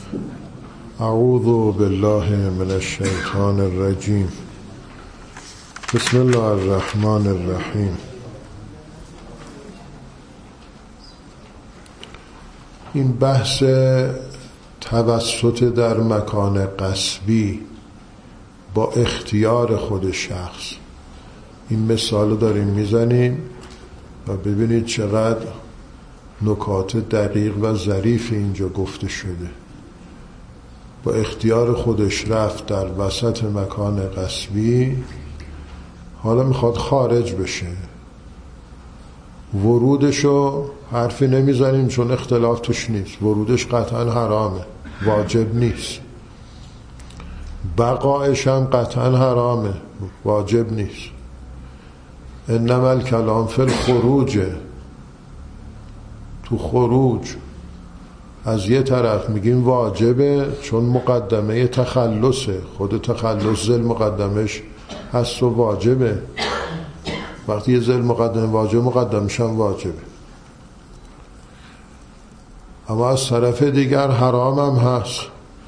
اعوذ بالله من الشیطان الرجیم. بسم الله الرحمن الرحیم. این بحث توسط در مکان غصبی با اختیار خود شخص، این مثال داریم میزنیم و ببینید چقدر نکات دقیق و ظریف اینجا گفته شده. با اختیار خودش رفت در وسط مکان غصبی، حالا میخواد خارج بشه. ورودشو حرفی نمیزنیم چون اختلاف توش نیست، ورودش قطعا حرامه، واجب نیست. بقایش هم قطعا حرامه، واجب نیست. انما الکلام فی الخروج، تو خروج از یه طرف میگیم واجبه چون مقدمه تخلصه، خود تخلص ذل مقدمش هست و واجبه. وقتی یه ذل مقدمه واجب، مقدمش هم واجبه. اما از طرف دیگر حرام هم هست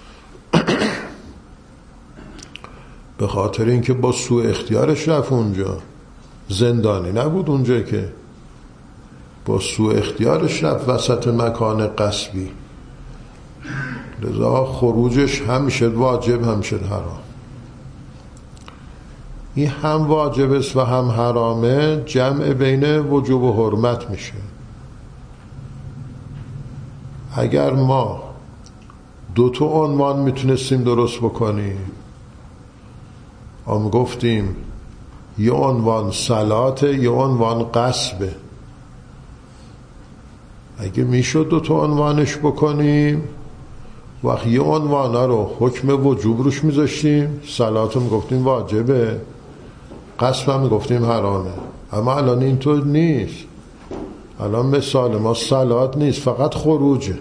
به خاطر اینکه با سوء اختیارش رفت اونجا، زندانی نبود اونجا که، با سوء اختیارش رفت وسط مکان غصبی، لذا خروجش هم شد واجب هم شد حرام. این هم واجب است و هم حرامه، جمع بین وجوب و حرمت میشه. اگر ما دو تا عنوان میتونستیم درست بکنیم، هم گفتیم یه عنوان صلاته، یه عنوان غصبه. اگه میشد دو تا عنوانش بکنیم، وقتی یه عنوانه رو حکم وجوب روش میذاشتیم، صلات رو میگفتیم واجبه، غصب هم میگفتیم حرامه. اما الان اینطور نیست. الان مثال ما صلات نیست، فقط خروجه.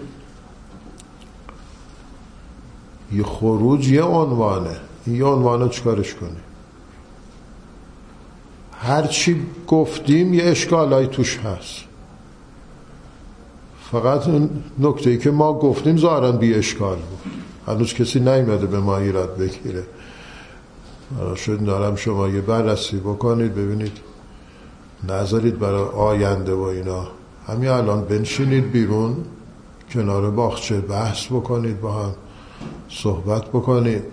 یه خروج یه عنوانه، یه عنوانه چکارش کنیم؟ هرچی گفتیم یه اشکالایی توش هست، فقط اون نکته‌ای که ما گفتیم ظاهراً بی اشکال بود. هنوز کسی نیومده به ما ایراد بگیره. شاید دارم شما یه بررسی بکنید ببینید، نذارید برای آینده و اینا. همین الان بنشینید بیرون کنار باغچه بحث بکنید، با هم صحبت بکنید.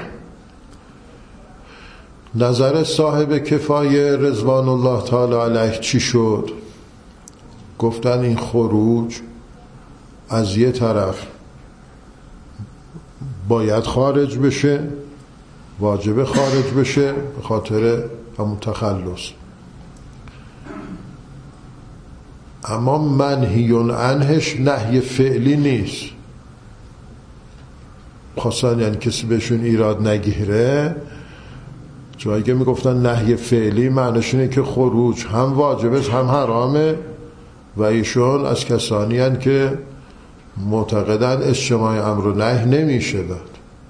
نظر صاحب کفایه رضوان الله تعالی علیه چی شد؟ گفتن این خروج از یه طرف باید خارج بشه، واجب خارج بشه به خاطر همون تخلص، اما منهی عنهش نهی فعلی نیست. خواستن یعنی کسی بهشون ایراد نگیره، جایی که میگفتن نهی فعلی معنیش اینه که خروج هم واجبه هم حرامه، و ایشون از کسانی هستند که معتقدن اجتماع امر و نهی نمیشه داد،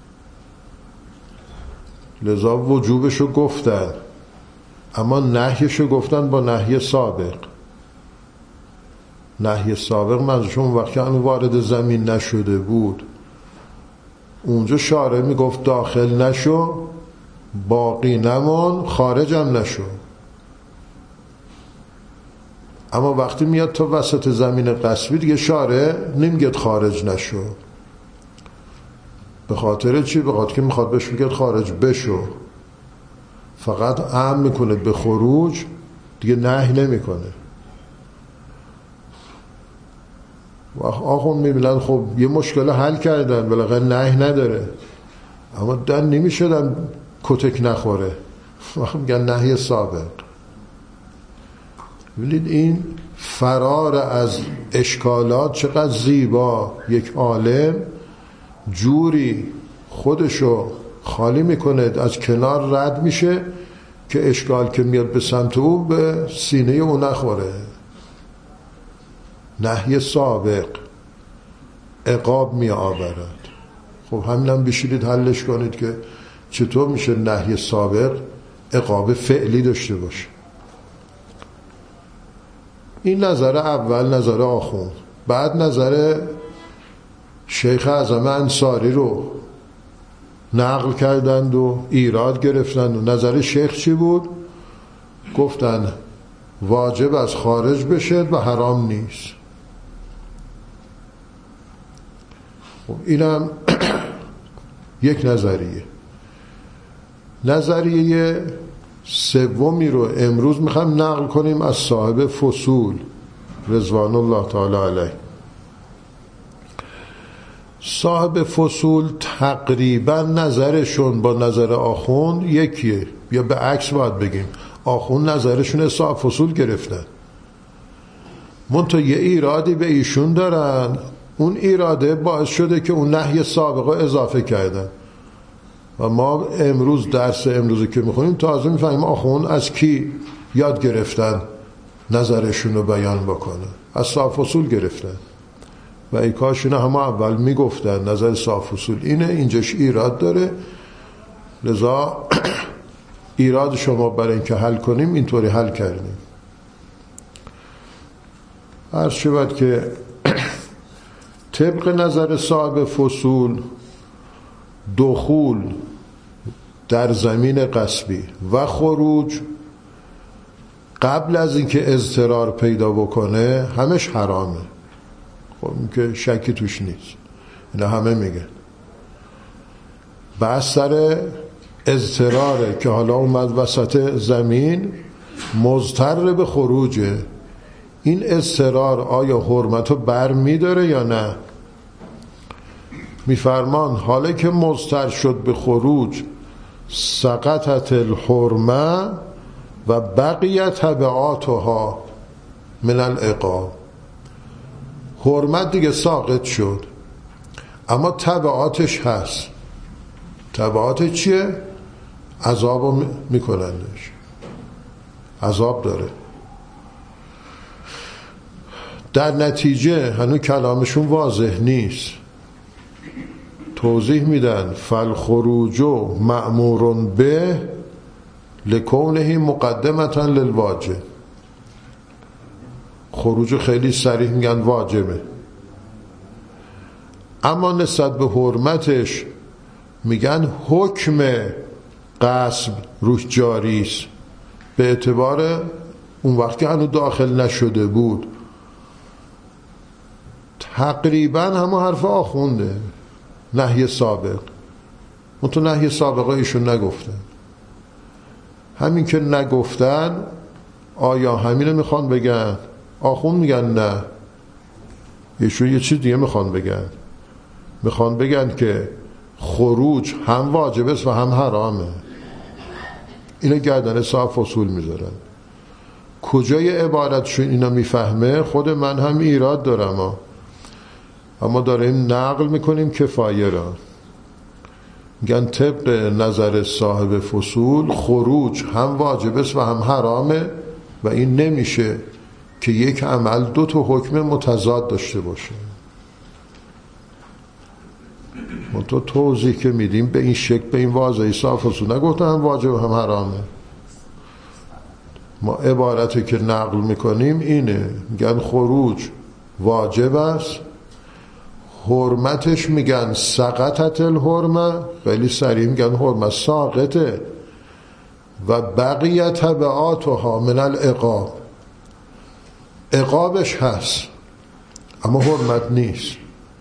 لذا وجوبشو گفتن، اما نهیشو گفتن با نهی سابق. نهی سابق منظورشون وقتی اون وارد زمین نشده بود، اونجا شارع میگفت داخل نشو، باقی نمون، خارج هم نشو. اما وقتی میاد تو وسط زمین غصبی دیگه شارع نمیگه خارج نشو. به خاطر چی؟ به خاطر که میخواد بهش بگه خارج بشو، فقط امر میکنه به خروج، دیگه نهی نمیکنه. و آخون میبینن خب یه مشکل حل کردن، بالاخره نهی نداره، اما دن نمیشدن کتک نخوره، وقت میگن نهی سابق. ببینید این فرار از اشکالات چقدر زیبا. یک عالم جوری خودشو خالی میکنه، از کنار رد میشه که اشکال که میاد به سمت او به سینه او نخوره. نهی سابق عقاب می آورد. خب همینم بشیرید حلش کنید که چطور میشه نهی سابق عقاب فعلی داشته باشه. این نظر اول، نظر آخوند. بعد نظر شیخ اعظم انصاری رو نقل کردند و ایراد گرفتند و نظر شیخ چی بود؟ گفتن واجب از خارج بشه و حرام نیست. اینم یک نظریه. نظریه سومی رو امروز میخوایم نقل کنیم از صاحب فصول رضوان الله تعالی علیه. صاحب فصول تقریبا نظرشون با نظر آخوند یکیه، یا به عکس باید بگیم، آخوند نظرشون صاحب فصول گرفتن، منتها یه ایرادی به ایشون دارن، اون ایراده باعث شده که اون نهی سابقه اضافه کردن و ما امروز درس امروزی که میخونیم تازه میفهمیم آخوند از کی یاد گرفتن نظرشون رو بیان بکنن. از صاحب فصول گرفتن و ای کاش اینا همه اول میگفتن نظر صاحب فصول اینه، اینجاش ایراد داره، لذا ایراد شما برای اینکه حل کنیم اینطوری حل کردیم. عرض شود که طبق نظر صاحب فصول دخول در زمین غصبی و خروج قبل از اینکه اضطرار پیدا بکنه همش حرامه. خب این که شکی توش نیست، اینا همه میگن. بس سر اضطراره که حالا اومد وسط زمین مضطر به خروجه، این اضطرار آیا حرمتو بر میداره یا نه؟ میفرمان حالا که مضطر شد به خروج سقطت الحرمه و بقیت تبعاتها من العقاب. حرمت دیگه ساقط شد اما تبعاتش هست. تبعات چیه؟ عذابو میکنندش، عذاب داره. در نتیجه هنوز کلامشون واضح نیست، توضیح میدن فالخروج مأمور به لکونه مقدمتا للواجب. خروج خیلی صریح میگن واجبه، اما نسبت به حرمتش میگن حکم غصب روش جاری است به اعتبار اون وقت که هنوز داخل نشده بود. تقریبا همه حرف آخونده نهی سابق، اون تو نهی سابقه ایشون نگفتن. همین که نگفتن آیا همینو میخوان بگن؟ آخوند میگن نه، ایشون یه چیز دیگه میخوان بگن. میخوان بگن که خروج هم واجب است و هم حرامه. اینو گردن صاحب فصول میذارن. کجای عبارتشون اینا میفهمه خود من هم ایراد دارم، اما داریم نقل میکنیم کفایه را. میگن طبق نظر صاحب فصول خروج هم واجب است و هم حرامه و این نمیشه که یک عمل دو تا حکم متضاد داشته باشه. ما تو توضیح که میدیم به این شکل، به این واضحی صاحب فصول نگفتن هم واجب هم حرامه. ما عبارتی که نقل میکنیم اینه، میگن خروج واجب است، حرمتش میگن سقطت الحرمه، ولی سریع میگن حرمت ساقطه و بقیت تبعاتها من العقاب. عقابش هست اما حرمت نیست.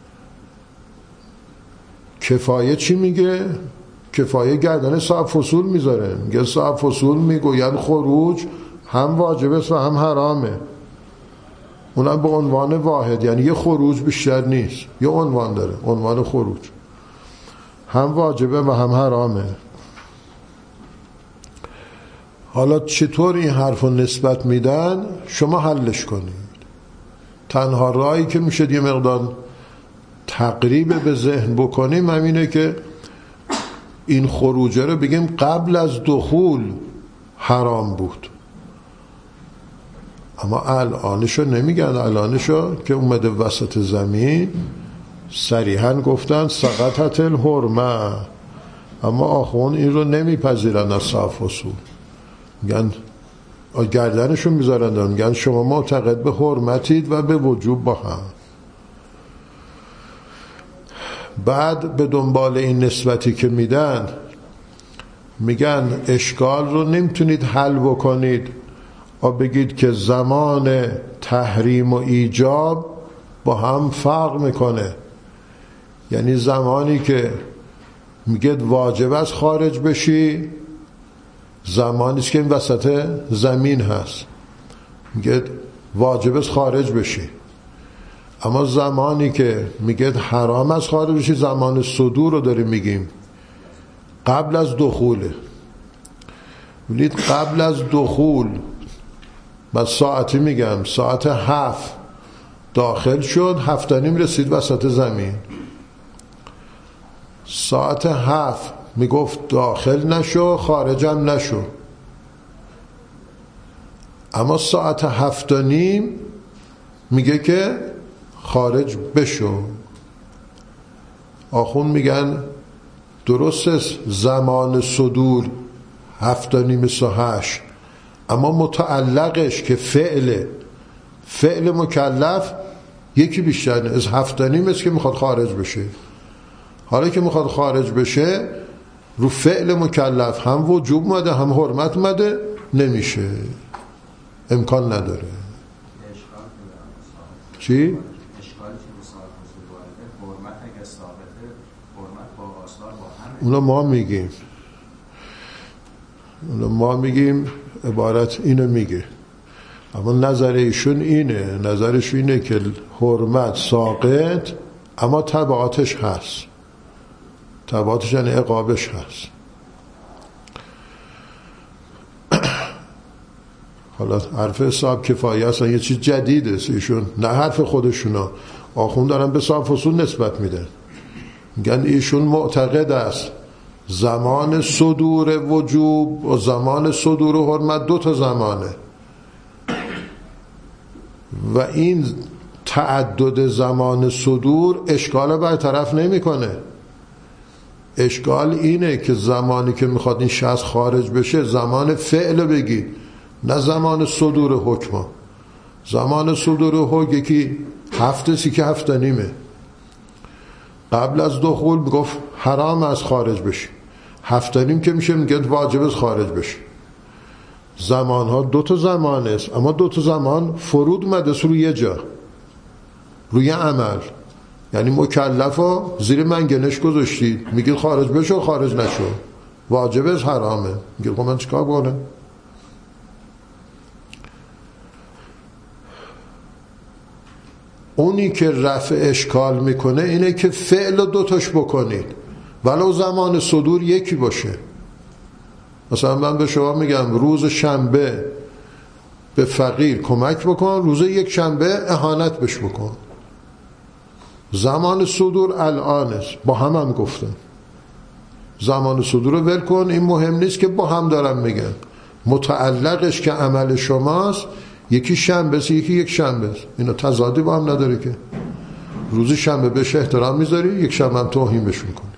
کفایه چی میگه؟ کفایه گردن صاحب فصول میذاره، میگه صاحب فصول میگوین خروج هم واجب است و هم حرامه، اونم به عنوان واحد، یعنی یه خروج بیشتر نیست، یه عنوان داره، عنوان خروج هم واجبه و هم حرامه. حالا چطور این حرف رو نسبت میدن؟ شما حلش کنید. تنها راهی که میشه یه مقدار تقریب به ذهن بکنیم همینه که این خروجه رو بگیم قبل از دخول حرام بود، اما الانشو نمیگن. الانشو که اومده وسط زمین صریحا گفتن سقطت الحرمه، اما آخوان این رو نمیپذیرن از صاحب فصول، میگن گردنشون میذارن، میگن شما معتقد به حرمتید و به وجوب با هم. بعد به دنبال این نسبتی که میدن میگن اشکال رو نمیتونید حل بکنید و بگید که زمان تحریم و ایجاب با هم فرق میکنه. یعنی زمانی که میگید واجب است خارج بشی، زمانی است که این وسط زمین هست میگید واجب است خارج بشی. اما زمانی که میگید حرام است خارج بشی، زمان صدور رو داریم میگیم، قبل از دخوله. ببینید قبل از دخول، من ساعتی میگم ساعت 7 داخل شد، 7:30 رسید وسط زمین. ساعت 7 میگفت داخل نشو خارجم نشو. اما ساعت 7:30 میگه که خارج بشو. آخون میگن درست است زمان صدور 7:30 اما متعلقش که فعل مکلف یکی بیشتر از 7:30 است که میخواد خارج بشه. حالا که میخواد خارج بشه رو فعل مکلف هم وجوب مده هم حرمت مده، نمیشه، امکان نداره. چی؟ اشکالی که مصاحب حضور وارده حرمت اگه ثابته، حرمت با آثار با همه. اونا ما میگیم عبارت اینو میگه. اما نظر ایشون اینه، نظرش اینه که حرمت ساقط اما تبعاتش هست، تبعاتش یعنی عقابش هست. حالا حرف حساب کفایه است یه چیز جدیده ایشون، نه حرف خودشونا، آخون دارن به صاحب فصول نسبت میده. میگن ایشون معتقد است زمان صدور وجوب و زمان صدور حرمت 2 تا زمانه و این تعدد زمان صدور اشکال برطرف نمیکنه. اشکال اینه که زمانی که میخواد این شخص خارج بشه زمان فعل بگی، نه زمان صدور حکم. زمان صدور حکم یکی 7 که 7:30 قبل از دخول میگفت حرام از خارج بشی، 7:30 که میشه میگه واجب از خارج بشی. زمان ها 2 تا زمان است، اما 2 تا زمان فرود مده روی یه جا، روی عمل. یعنی مکلف ها زیر منگنش گذاشتید، میگید خارج بشو خارج نشو، واجب از حرامه، میگید خب من چیکار کنم؟ اونی که رفع اشکال میکنه اینه که فعل 2 تاش بکنید ولو زمان صدور یکی باشه. مثلا من به شما میگم روز شنبه به فقیر کمک بکن، روز یک شنبه اهانت بش بکن. زمان صدور الان است، با هم گفتن زمان صدور رو ول کن، این مهم نیست که با هم دارم میگن، متعلقش که عمل شماست، یکی شنبه است یکی یک شنبه است، اینا تضادی با هم نداره که. روز شنبه بهش احترام میذاری، یک شنبه هم توهین بش میکنی.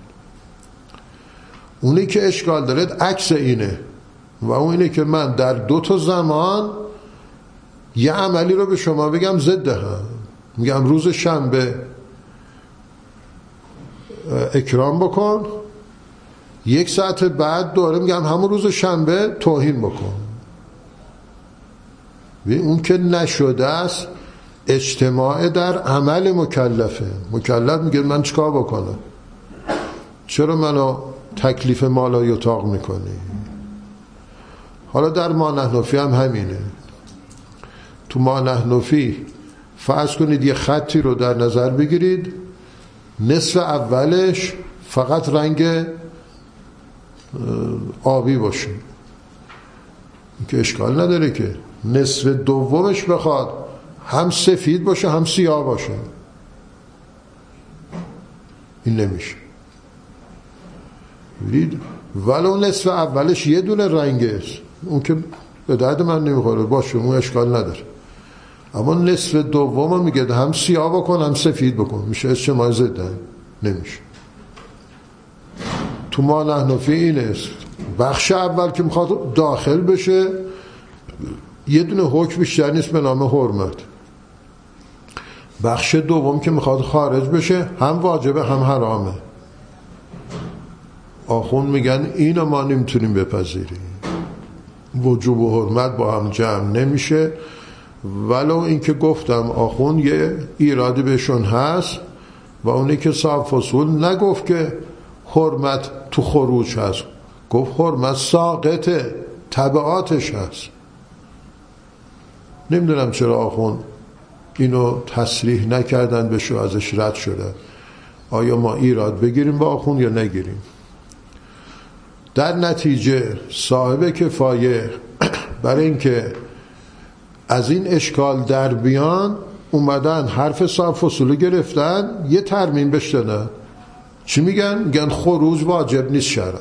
اونی که اشکال داره عکس اینه و اون اینه که من در 2 تا زمان یه عملی رو به شما بگم ضد هم، میگم روز شنبه اکرام بکن، 1 ساعت بعد دوره میگم همون روز شنبه توهین بکن. اون که نشده است اجتماع در عمل مکلفه. مکلف میگه من چیکار بکنم؟ چرا منو تکلیف مالا یطاق میکنی؟ حالا در ما نحنفی هم همینه. تو ما نحنفی فرض کنید یه خطی رو در نظر بگیرید، نصف اولش فقط رنگ آبی باشه که اشکال نداره، که نصف دومش بخواد هم سفید باشه هم سیاه باشه، این نمیشه. ببینید ولو نصف اولش یه دونه رنگ است، اون که به درد من نمیخوره، باشه اون اشکال نداره. اما نصف دوم میگه هم سیاه بکن هم سفید بکن، میشه اجتماع ضدن، نمیشه. تو ما نحنفی این است، بخش اول که میخواد داخل بشه یه دونه حکم بیشتر نیست به نام حرمت، بخش دوم که میخواد خارج بشه هم واجبه هم حرامه. آخوند میگن اینو ما نمیتونیم بپذیریم، وجوب و حرمت با هم جمع نمیشه. ولو اینکه گفتم آخوند یه ایرادی بهشون هست و اونی که صاحب فصول نگفت که حرمت تو خروج هست، گفت حرمت ساقطه، تبعاتش هست. نمیدونم چرا آخوند اینو تصریح نکردن، بشو ازش رد شدن. آیا ما ایراد بگیریم با آخوند یا نگیریم؟ در نتیجه صاحب کفایه برای اینکه از این اشکال در بیان اومدن حرف صاحب فصول گرفتن، یه ترمیم بهش دادن. چی میگن؟ میگن خروج واجب نیست شرعا.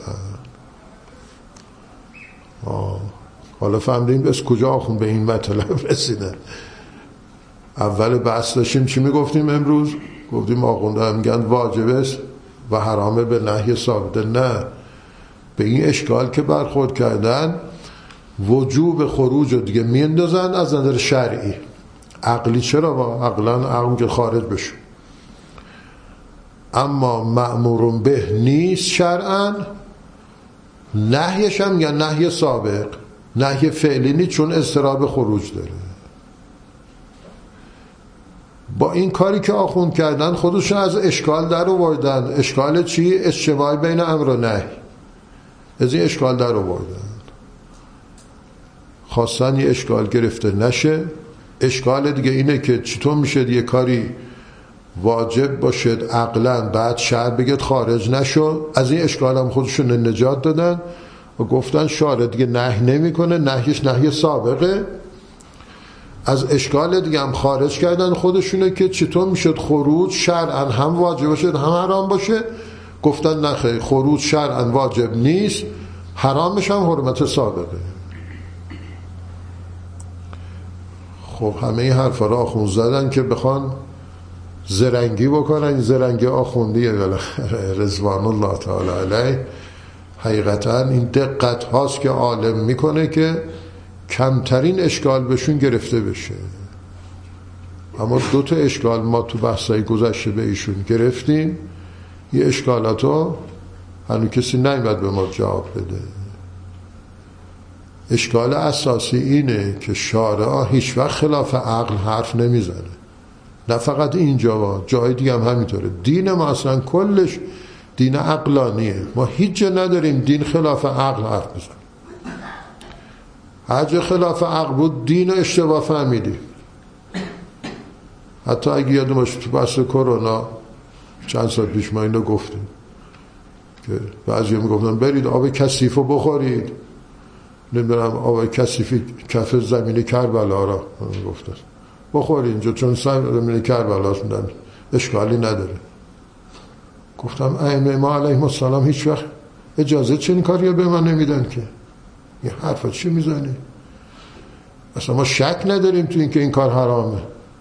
حالا فهمیدیم بس کجا آخوند به این مطلب رسیدن. اول بحث داشتیم چی میگفتیم امروز؟ گفتیم آخونده میگن واجب است و حرامه به نهی ثابته. نه، به این اشکال که برخورد کردن وجوب خروج رو دیگه میندازن از نظر شرعی. عقلی چرا؟ با عقلان عقل که خارج بشه، اما مأمور به نیست شرعا. نهیش هم میگن نهی سابق، نهی فعلی نیست چون اضطراب خروج داره. با این کاری که آخوند کردن خودشون از اشکال در آوردن. اشکال چی؟ اشتباه بین امر و نهی. از این اشکال در آوردن، خواستن یه اشکال گرفته نشه. اشکال دیگه اینه که چطور میشه یه کاری واجب باشد عقلا بعد شرع بگید خارج نشو. از این اشکال هم خودشون نجات دادن و گفتن شارع دیگه نهی نمیکنه، نهیش نهی سابقه. از اشکال دیگه هم خارج کردن خودشونه که چطور میشد خروج شرعا هم واجب باشه هم حرام باشه. گفتن نخیر، خروج شرعا واجب نیست، حرامش هم حرمت سابقه. خب همه این حرفا را آخوند زدن که بخوان زرنگی بکنن. زرنگی آخوندیه بالاخره رضوان الله تعالی علیه. حقیقتا این دقت هاست که عالم میکنه که کمترین اشکال بهشون گرفته بشه. اما 2 تا اشکال ما تو بحثای گذشته به ایشون گرفتیم. یه اشکالاتو هنوز کسی نیامد به ما جواب بده. اشکال اساسی اینه که شارع هیچ وقت خلاف عقل حرف نمیزنه. نه فقط اینجا، جای دیگه هم همینطوره. دین ما اصلا کلش دین عقلانیه. ما هیچ جا نداریم دین خلاف عقل حرف بزنه. هر جا خلاف عقل بود دین رو اشتباه فهمیدیم. حتی اگه یادم باشه تو بحث کرونا چند سال پیش ما اینو گفتیم که بعضی میگفتن برید آب کثیف رو بخورید. نمیدونم آب کثیفی کف زمین کربلا را گفتن بخورید اینجا چون زمین کربلا میدن اشکالی نداره. گفتم ائمه ما علیهم السلام هیچ وقت اجازه چنین کاری به من نمیدن که. این حرفا چی میزنی؟ اصلا ما شک نداریم تو این که این کار حرامه.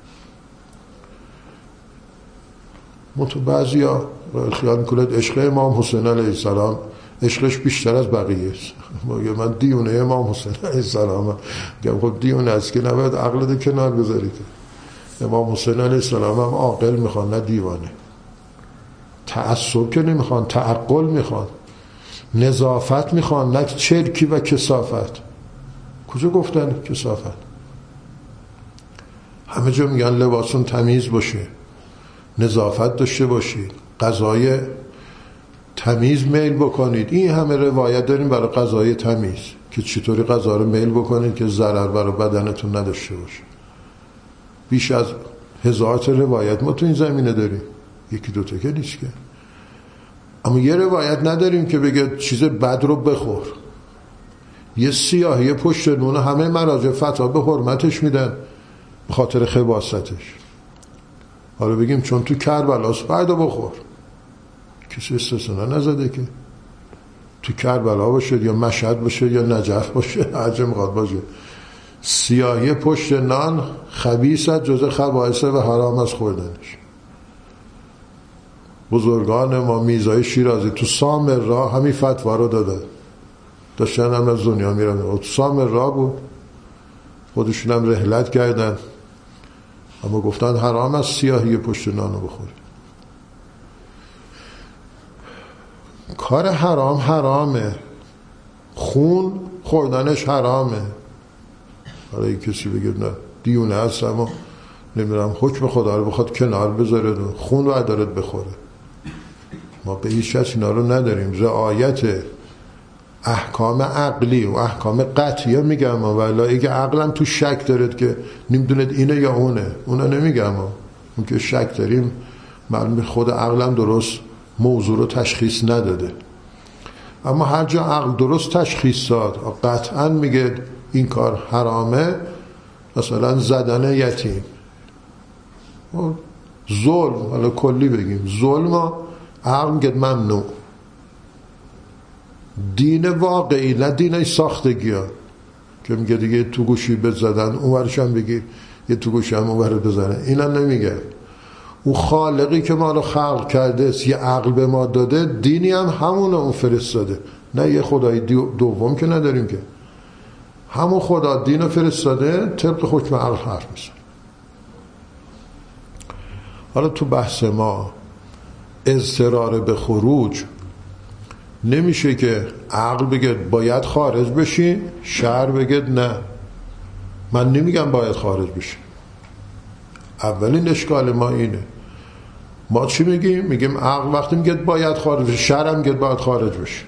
تو بعضی ها خیال میکنند عشق امام حسین علیه السلام عشقش بیشتر از بقیه است. من دیونه امام حسین علیه السلام گم خب دیونه است که نباید عقلت کنار بذارید. امام حسین علیه السلام هم عاقل میخوان نه دیوانه. تعصب که نمیخوان، تعقل میخوان، نظافت میخوان نه چرکی و کثافت. کجا گفتن کثافت؟ همه جا میگن لباسون تمیز باشه، نظافت داشته باشید، غذای تمیز میل بکنید. این همه روایت داریم برای غذای تمیز که چطوری غذا رو میل بکنید که ضرر برای بدنتون نداشته باشه. بیش از 1000 تا روایت ما تو این زمینه داریم، 1-2 تا که نیست که. اما یه روایت نداریم که بگه چیز بد رو بخور. یه سیاهی پشت نون همه مراجع فتوا به حرمتش میدن به خاطر خباثتش. حالا بگیم چون تو کربلاست بعدا بخور، کسی استثنا نزده که تو کربلا باشه یا مشهد باشه یا نجف باشه، هرچه میخواد باشه. سیاهی پشت نان خبیثت جز خبائث و حرام از خوردنش. بزرگان ما میزای شیرازی تو سامرا همین فتوا رو دادن، داشتن هم از دنیا میرن. تو سامرا بود، خودشون هم رحلت کردن اما گفتن حرام است سیاهی پشت نانو بخوری. کار حرام حرامه، خون خوردنش حرامه. حالا این کسی بگه نه دیونه هست اما نمیدونم حکم خدا رو بخواد کنار بذاره خون رو دارد بخوره. ما به هیچ کس اینا رو نداریم. رعایت احکام عقلی و احکام قطعیه میگم، ولی اگه عقلم تو شک دارد که نمیدونید اینه یا اونه، اونا نمیگم. اون که شک داریم معلوم خود عقلم درست موضوع رو تشخیص نداده. اما هر جا عقل درست تشخیص داد قطعا میگه این کار حرامه، مثلا زدن یتیم، ظلم، حالا کلی بگیم ظلم، عقل میگه ممنوع. دین واقعی، نه دین ساختگی ها که میگه دیگه تو گوشی بزدن اونورش هم بگی یه تو گوشی هم اونور بزنه، اینا نمیگه. اون خالقی که ما رو خلق کرده یه عقل به ما داده، دینی هم همونه اون فرستاده، نه یه خدای دوم که نداریم که، همون خدا دین رو فرستاده طبق حکم عقل حرف میزنه. حالا تو بحث ما اضطرار به خروج نمیشه که عقل بگه باید خارج بشی، شرع بگه نه. من نمیگم باید خارج بشی. اولین اشکال ما اینه. ما چی میگیم؟ میگیم عقل وقتی میگه باید خارج بشی، شرع میگه باید خارج بشی.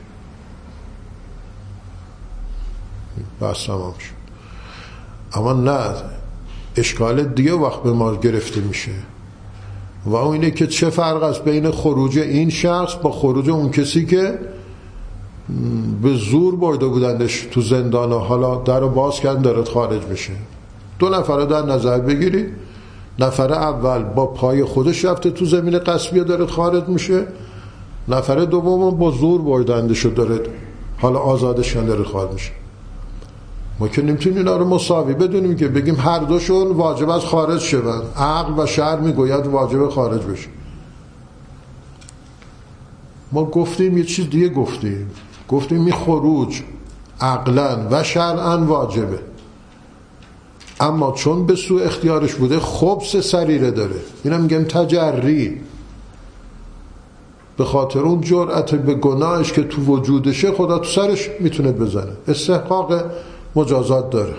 بس تمام شد. اما نه، اشکال دیگه وقت به ما گرفته میشه و اون اینه که چه فرق است بین خروج این شخص با خروج اون کسی که به زور برده بودندش تو زندان و حالا در رو باز کردن دارد خارج بشه. دو نفر رو در نظر بگیرید، نفر اول با پای خودش رفته تو زمین غصبی دارد خارج میشه، نفر دوم با زور بردندش دارد حالا آزادش کردن دارد خارج میشه. ما که نمیتونیم اینا رو مساوی بدونیم که بگیم هر دوشون واجب از خارج شدن. عقل و شرع میگوید واجب خارج بشه. ما گفتیم یه چیز دیگه، گفتیم این خروج عقلاً و شرعاً واجبه، اما چون به سوء اختیارش بوده خبث سریره داره، اینا میگم تجری، به خاطر اون جرأت به گناهش که تو وجودشه خدا تو سرش میتونه بزنه، استحقاق مجازات داره.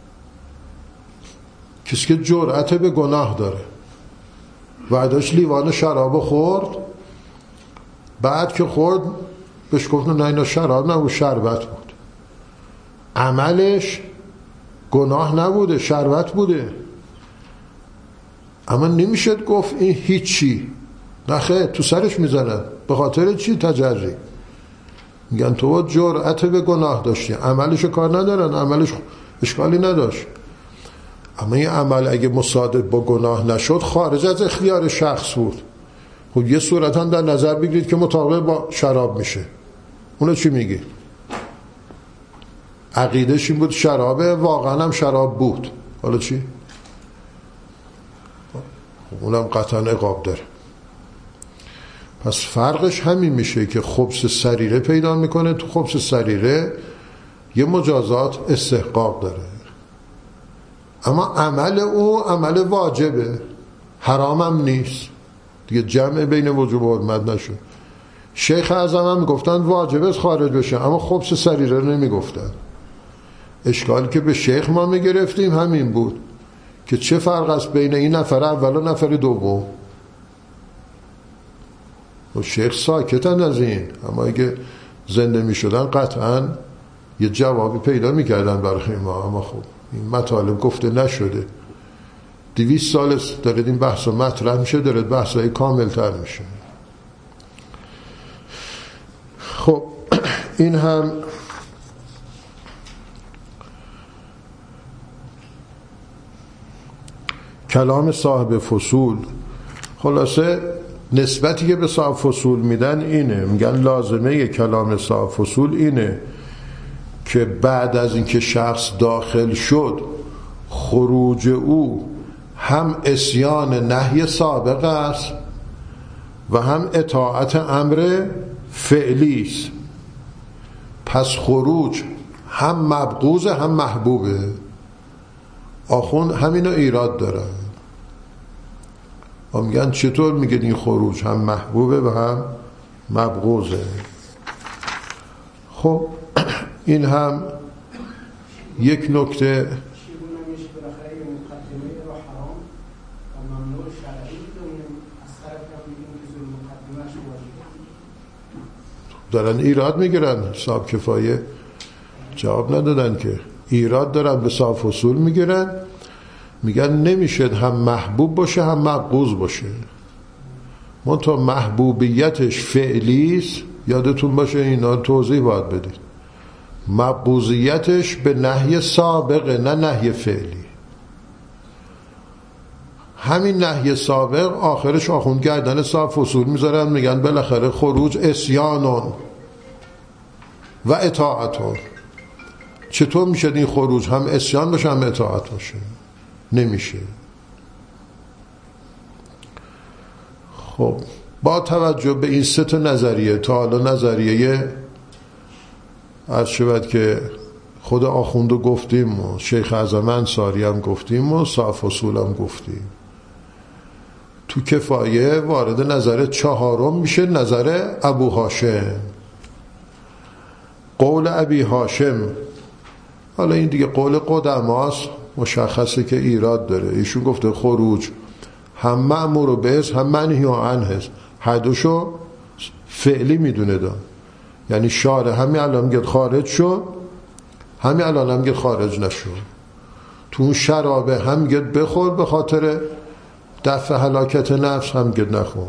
کسی که جرأت به گناه داره و داشت لیوان شراب خورد، بعد که خورد بهش گفتن نه اینا شراب نبود، شربت بود. عملش گناه نبوده، شربت بوده. اما نمیشد گفت این هیچی، نخه تو سرش میزنن. به خاطر چی؟ تجری. میگن تو جرأت به گناه داشتی، عملشو کار ندارن، عملش اشکالی نداشت. اما این عمل اگه مصادف با گناه نشد خارج از اختیار شخص بود. خب یه صورتا در نظر بگیرید که مطابق با شراب میشه، اونو چی میگی؟ عقیدش این بود شرابه، واقعا هم شراب بود، حالا چی؟ اونم قطعا عقاب داره. پس فرقش همین میشه که خبث سریره پیدا میکنه. تو خبث سریره یه مجازات استحقاق داره، اما عمل او عمل واجبه، حرام هم نیست دیگه. جمع بین وجوب و حرمت نشد. شیخ اعظم هم میگفتن واجبه خارج بشه، اما خبث سریره رو نمیگفتن. اشکالی که به شیخ ما میگرفتیم همین بود که چه فرق است بین این نفر اول و نفر دوم. و شیخ ساکتن از این، اما اگه زنده میشدن قطعا یه جوابی پیدا میکردن برای ما. اما خب این مطالب گفته نشده، 200 سال دارد این بحث رو مطرح میشه، دارد بحث های کامل تر میشه. خب این هم کلام صاحب فصول. خلاصه نسبتی که به صاحب فصول میدن اینه، میگن لازمه کلام صاحب فصول اینه که بعد از اینکه شخص داخل شد خروج او هم عصیان نهی سابق است و هم اطاعت امر فعلی است. پس خروج هم مبغوض هم محبوبه. آخوند همینو ایراد داره. میگن چطور میگن این خروج هم محبوبه و هم مبغوضه؟ خب این هم یک نکته. دارن ایراد میگیرن، صاحب کفایه جواب ندادن که ایراد دارن به صاحب اصول میگیرن، میگن نمیشه هم محبوب باشه هم مبغوض باشه. منتها محبوبیتش فعلیست، یادتون باشه اینا توضیح باید بدید. مبغوضیتش به نهی سابقه، نه نهی فعلی. همین نهی سابق آخرش آخوند گردن صاحب اصول میذارن، میگن بالاخره خروج اسیانون و اطاعتون. چطور میشه این خروج هم اسیان باشه هم اطاعت باشه؟ نمیشه. خب با توجه به این سه تا نظریه، تا حالا نظریه عرض شود که خود آخوندو گفتیم و شیخ اعظم انصاری هم گفتیم و صاحب اصول هم گفتیم، تو کفایه وارد نظر چهارم میشه، نظر ابو هاشم. قول ابی هاشم، حالا این دیگه قول قدماست، مشخصه که ایراد داره. ایشون گفته خروج هم مأمور بهش هم منهی عنه، هر دوشو فعلی میدونه دا. یعنی شارع همین الان میگه خارج شو، همین الان هم میگه خارج نشو. تو اون شرابه هم میگه بخور به خاطر دفع هلاکت نفس، هم میگه نخور.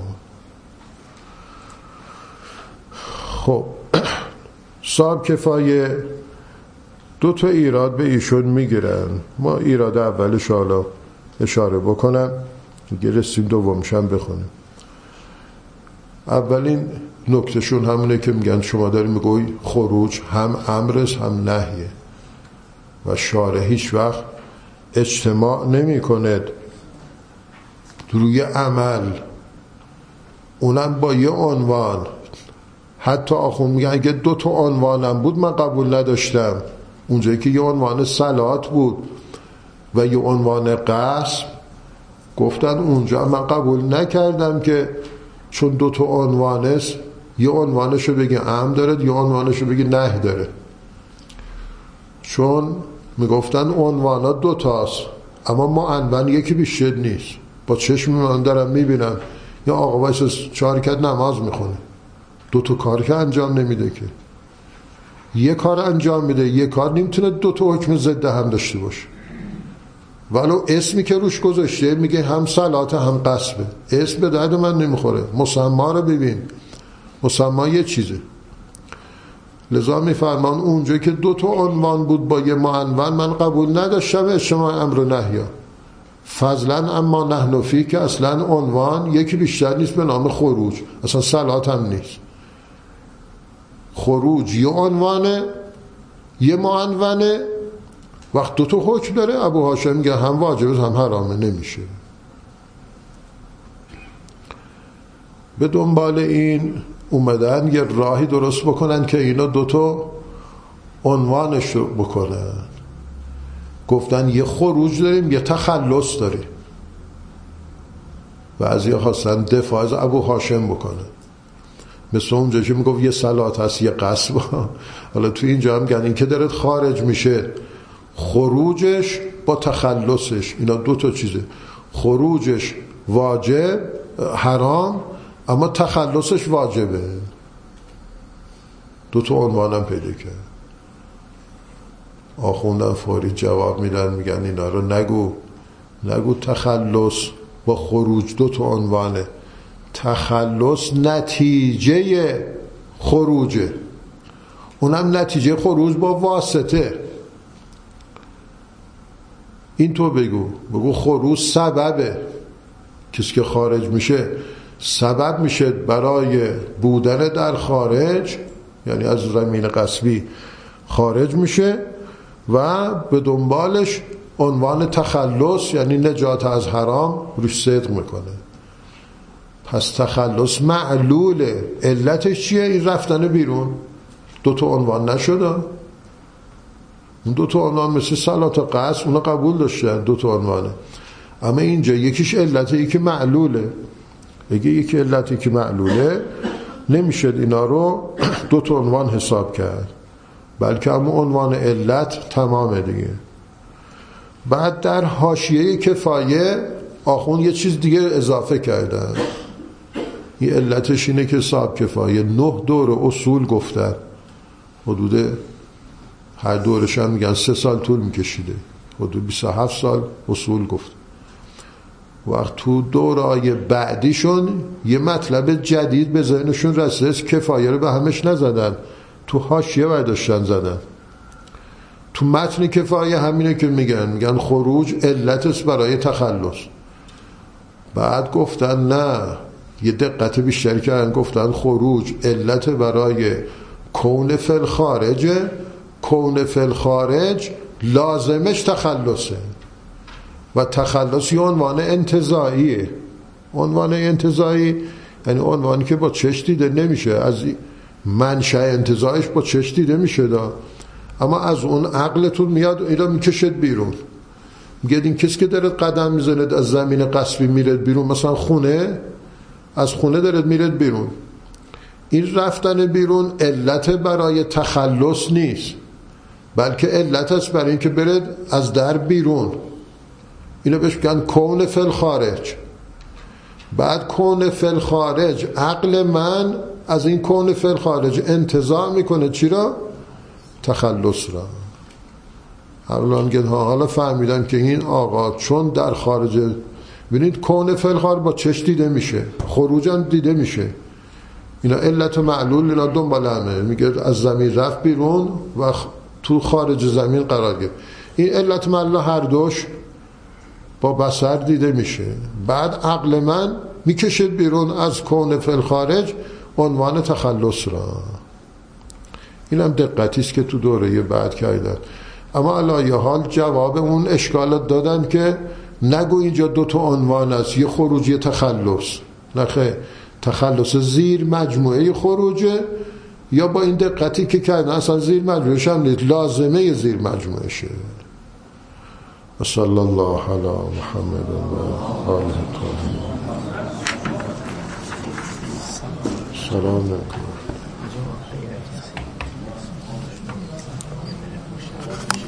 خب صاحب کفایه دو تا ایراد به ایشون میگیرن. ما ایراد اولش حالا اشاره بکنم، دیگه رسیم دومش هم بخونیم. اولین نکتهشون همونه که میگن شما داری میگوی خروج هم امرست هم نهیه و شارع هیچ وقت اجتماع نمی کند روی عمل، اونم با یه عنوان. حتی آخون میگن اگه دو تا عنوانم بود من قبول نداشتم. اونجایی که یه عنوان صلات بود و یه عنوان قسم، گفتن اونجا من قبول نکردم که چون دو تا عنوان است، یه عنوانشو بگی امر داره، یه عنوانشو بگی نهی داره. چون میگفتن عنوانات دو تاست اما معنون یکی بیشتر نیست. با چشم من دارم میبینم یا آقا وایس 4 رکعت نماز میخونه، دو تا کار که انجام نمیده، که یه کار انجام میده، یه کار نمیتونه دو تا حکم ضد هم داشته باشه. ولو اسمی که روش گذاشته میگه هم صلات هم قصبه، اسم به درد من نمیخوره. مسما رو ببین، مسما یه چیزه. لذا میفرمان اونجا که دو تا عنوان بود با یه معنون من قبول نداشتم اجتماع امر و نهی. فضلا اما نحن فی که اصلا عنوان یکی بیشتر نیست به نام خروج، اصلا صلات هم نیست. خروج یه عنوانه، یه معنونه. وقت دو تا حکم داره، ابو هاشم میگه هم واجبه هم حرامه، نمیشه. به دنبال این اومدن یه راهی درست بکنن که اینا دو تا عنوانش رو بکنن. گفتن یه خروج داریم یه تخلص داریم. بعضی خواستن دفاع از ابو هاشم بکنن، مثل اونجا که میگفت یه صلات هست یه قصب. حالا تو اینجا هم گن این که دارد خارج میشه، خروجش با تخلصش، اینا دو تا چیزه. خروجش واجب حرام اما تخلصش واجبه. دو تا عنوانم پیدا کرد. آخوندن فوری جواب میدن، میگن اینا رو نگو تخلص با خروج دو تا عنوانه. تخلص نتیجه خروجه، اونم نتیجه خروج با واسطه. این تو بگو خروج سببه. کسی که خارج میشه سبب میشه برای بودن در خارج، یعنی از زمین غصبی خارج میشه و به دنبالش عنوان تخلص یعنی نجات از حرام روش صدق میکنه. پس تخلص معلوله. علتش چیه؟ این رفتن بیرون. دو تا عنوان نشده. اون دو تا عنوان مثل صلات و قصد اونا قبول داشتن، دو تا عنوانه. اما اینجا یکیش علته، یکی معلوله. اگه یکی علته که معلوله نمیشه اینا رو دو تا عنوان حساب کرد، بلکه همون عنوان علت تمامه دیگه. بعد در حاشیه کفایه آخون یه چیز دیگه اضافه کردن. این علتش اینه که صاحب کفایه 9 دور اصول گفتن، حدود هر دورش هم میگن 3 سال طول میکشیده، حدود 27 سال اصول گفت. وقت تو دورای بعدیشون یه مطلب جدید به ذهنشون رسید، کفایه رو به همش نزدن، تو حاشیه برداشتن زدن. تو متن کفایه همینه که میگن خروج علتش برای تخلص. بعد گفتن نه، یه دقت بیشتری کردن، گفتن خروج علت برای کون فل خارجه، کون فل خارج لازمش تخلصه و تخلص یه عنوان انتزاعیه. عنوان انتزاعی یعنی عنوانی که با چشم دیده نمیشه، از منشأ انتزاعش با چشم دیده میشه دا، اما از اون عقلتون میاد اینا میکشد بیرون. میگه این کسی که داره قدم میزنه از زمین غصبی میره بیرون، مثلا خونه، از خونه داره میره بیرون، این رفتن بیرون علت برای تخلص نیست، بلکه علت است برای اینکه بره از در بیرون. اینو بهش میگن کون فل خارج. بعد کون فل خارج، عقل من از این کون فل خارج انتزاع میکنه چی را؟ تخلص را. حالا فهمیدن که این آقا چون در خارج، ببینید کون فل خارج با چشم دیده میشه، خروج هم دیده میشه، اینا علت و معلول اینا دنبال همه. میگه از زمین رفت بیرون و تو خارج زمین قرار گرفت، این علت معلول هر دوش با بصر دیده میشه. بعد عقل من میکشه بیرون از کون فل خارج عنوان تخلص را. این هم دقتیست که تو دوره بعد کردن. اما علایه حال جواب اون اشکالات دادن که نگو اینجا 2 تا عنوان است، یه خروج یه تخلص. نخه، تخلص زیر مجموعه خروجه، یا با این دقتی که کردن اصلا زیر مجموعه هم نیست، لازمه زیر مجموعه شه. صلی الله علی محمد و آله الطاهرین. سلام علیکم.